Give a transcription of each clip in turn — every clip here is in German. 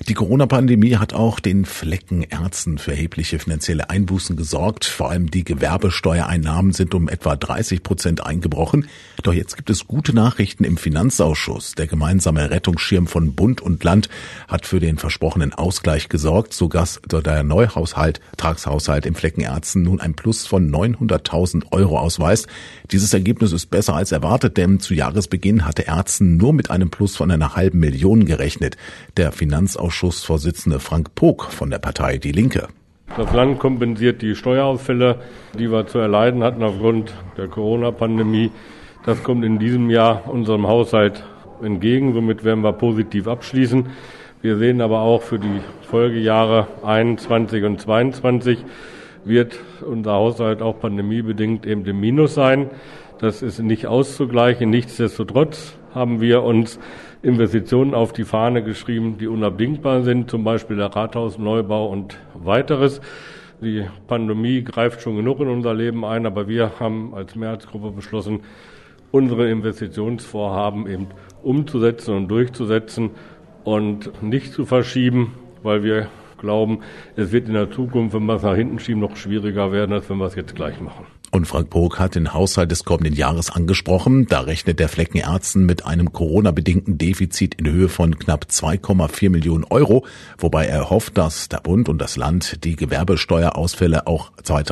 Die Corona-Pandemie hat auch den Fleckenärzten für erhebliche finanzielle Einbußen gesorgt. Vor allem die Gewerbesteuereinnahmen sind um etwa 30% eingebrochen. Doch jetzt gibt es gute Nachrichten im Finanzausschuss. Der gemeinsame Rettungsschirm von Bund und Land hat für den versprochenen Ausgleich gesorgt, sodass der Tragshaushalt im Fleckenärzten nun ein Plus von 900.000 € ausweist. Dieses Ergebnis ist besser als erwartet, denn zu Jahresbeginn hatte Ärzten nur mit einem Plus von einer halben Million gerechnet. Der Finanzausschussvorsitzende Frank Pog von der Partei Die Linke. Das Land kompensiert die Steuerausfälle, die wir zu erleiden hatten aufgrund der Corona-Pandemie. Das kommt in diesem Jahr unserem Haushalt entgegen. Somit werden wir positiv abschließen. Wir sehen aber auch für die Folgejahre 21 und 22 wird unser Haushalt auch pandemiebedingt eben im Minus sein. Das ist nicht auszugleichen. Nichtsdestotrotz haben wir uns Investitionen auf die Fahne geschrieben, die unabdingbar sind, zum Beispiel der Rathausneubau und weiteres. Die Pandemie greift schon genug in unser Leben ein, aber wir haben als Mehrheitsgruppe beschlossen, unsere Investitionsvorhaben eben umzusetzen und durchzusetzen und nicht zu verschieben, weil wir glauben, es wird in der Zukunft, wenn wir es nach hinten schieben, noch schwieriger werden, als wenn wir es jetzt gleich machen. Und Frank Pog hat den Haushalt des kommenden Jahres angesprochen. Da rechnet der Fleckenärzten mit einem Corona-bedingten Defizit in Höhe von knapp 2,4 Millionen €, wobei er hofft, dass der Bund und das Land die Gewerbesteuerausfälle auch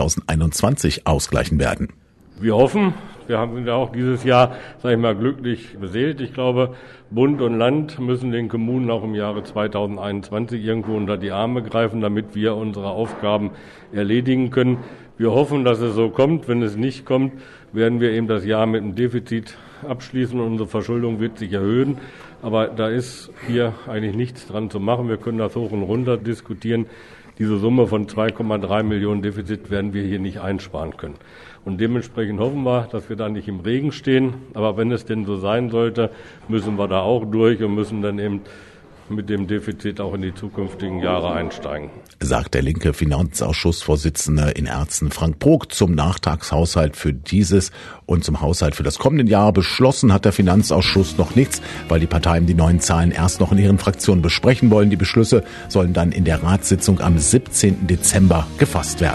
2021 ausgleichen werden. Wir hoffen, sind ja auch dieses Jahr, glücklich beseelt. Ich glaube, Bund und Land müssen den Kommunen auch im Jahre 2021 irgendwo unter die Arme greifen, damit wir unsere Aufgaben erledigen können. Wir hoffen, dass es so kommt. Wenn es nicht kommt, werden wir eben das Jahr mit einem Defizit abschließen und unsere Verschuldung wird sich erhöhen. Aber da ist hier eigentlich nichts dran zu machen. Wir können das hoch und runter diskutieren. Diese Summe von 2,3 Millionen Defizit werden wir hier nicht einsparen können. Und dementsprechend hoffen wir, dass wir da nicht im Regen stehen. Aber wenn es denn so sein sollte, müssen wir da auch durch und müssen dann eben mit dem Defizit auch in die zukünftigen Jahre einsteigen. Sagt der linke Finanzausschussvorsitzende in Erzen Frank Pog zum Nachtragshaushalt für dieses und zum Haushalt für das kommende Jahr. Beschlossen hat der Finanzausschuss noch nichts, weil die Parteien die neuen Zahlen erst noch in ihren Fraktionen besprechen wollen. Die Beschlüsse sollen dann in der Ratssitzung am 17. Dezember gefasst werden.